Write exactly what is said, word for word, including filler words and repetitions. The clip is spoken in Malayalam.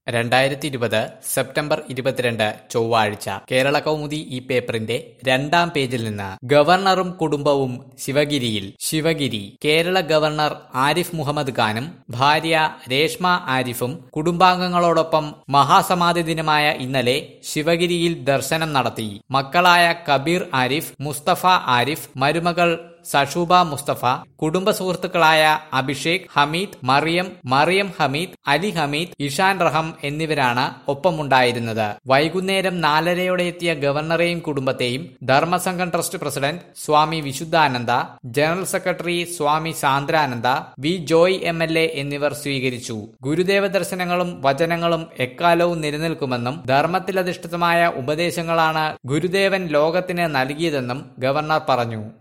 രണ്ടായിരത്തി ഇരുപത് സെപ്റ്റംബർ ഇരുപത്തിരണ്ട് ചൊവ്വാഴ്ച കേരള കൗമുദി ഈ പേപ്പറിന്റെ രണ്ടാം പേജിൽ നിന്ന് ഗവർണറും കുടുംബവും ശിവഗിരിയിൽ. ശിവഗിരി കേരള ഗവർണർ ആരിഫ് മുഹമ്മദ് ഖാനും ഭാര്യ രേഷ്മ ആരിഫും കുടുംബാംഗങ്ങളോടൊപ്പം മഹാസമാധി ദിനമായ ഇന്നലെ ശിവഗിരിയിൽ ദർശനം നടത്തി. മക്കളായ കബീർ ആരിഫ്, മുസ്തഫ ആരിഫ്, മരുമകൾ സഷൂബ മുസ്തഫ, കുടുംബ സുഹൃത്തുക്കളായ അഭിഷേക്, ഹമീദ്, മറിയം, മറിയം ഹമീദ്, അലി ഹമീദ്, ഇഷാൻ റഹം എന്നിവരാണ് ഒപ്പമുണ്ടായിരുന്നത്. വൈകുന്നേരം നാലരയോടെ എത്തിയ ഗവർണറെയും കുടുംബത്തെയും Dharmasangham trust president Swami Vishuddhananda, general secretary Swami Sandrananda, V Joy M L A എന്നിവർ സ്വീകരിച്ചു. ഗുരുദേവ ദർശനങ്ങളും വചനങ്ങളും എക്കാലവും നിലനിൽക്കുമെന്നും ധർമ്മത്തിലധിഷ്ഠിതമായ ഉപദേശങ്ങളാണ് ഗുരുദേവൻ ലോകത്തിന് നൽകിയതെന്നും ഗവർണർ പറഞ്ഞു.